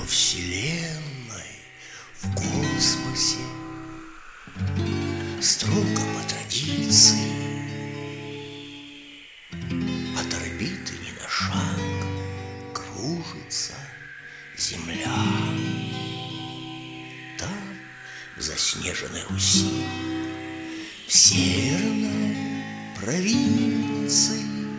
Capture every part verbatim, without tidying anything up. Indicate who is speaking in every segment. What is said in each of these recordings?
Speaker 1: Во вселенной, в космосе строго по традиции от орбиты ни на шаг кружится Земля. Там, в заснеженной Руси, в северной провинции,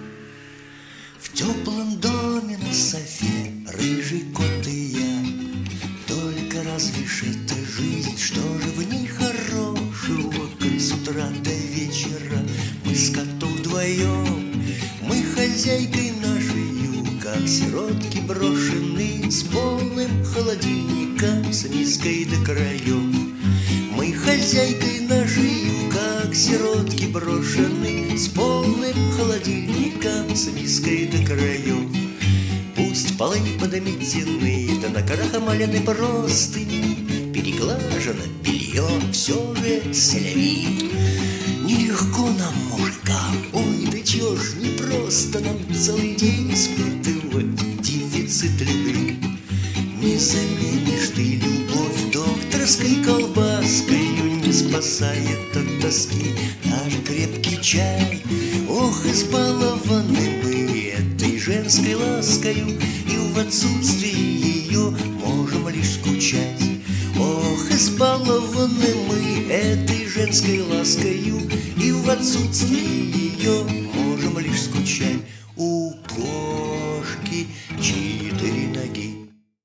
Speaker 1: в теплом доме на софе рыжий кот и я. Только разве ж это жизнь, что же в ней хорошего? Коль с утра до вечера мы с котом вдвоем, мы хозяйкой нашей, как сиротки брошены, с полным холодильником, с миской до краев. Мы хозяйкой нашей, как сиротки брошены, с полным холодильником, с миской до краев. Пусть полы подметены, да накрахмалены простыни, переглажено белье, все же селявит. Нелегко нам, мужикам, ой, да чё ж не просто нам целый день испытывать дефицит любви. Не заменишь ты любовь докторской колбаской, не спасает от тоски даже крепкий чай. Ох, избалованы мы этой женской ласкою, и в отсутствии ее можем лишь скучать. Ох, избалованы мы этой женской ласкою, и в отсутствии ее можем лишь скучать. У кошки четыре ноги,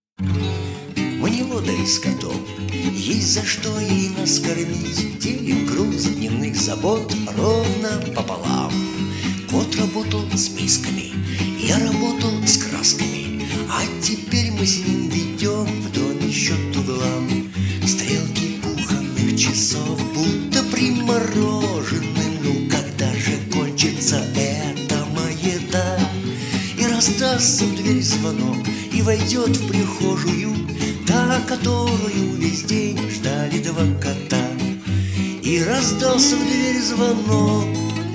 Speaker 1: мне лодырь с котом, есть за что и нас кормить. Делим груз дневных забот ровно пополам. Кот работал с мисками, я работал с красками, а теперь мы с ним ведем в доме счет углам. Стрелки кухонных часов будто приморожены. Ну когда же кончится эта маята? И раздастся в дверь звонок, и войдет в прихожую та, которую весь день ждали два кота. И раздался в дверь звонок,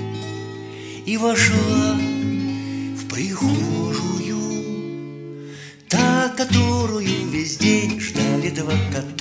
Speaker 1: и вошла в прихожую та, которую весь день ждали два кота.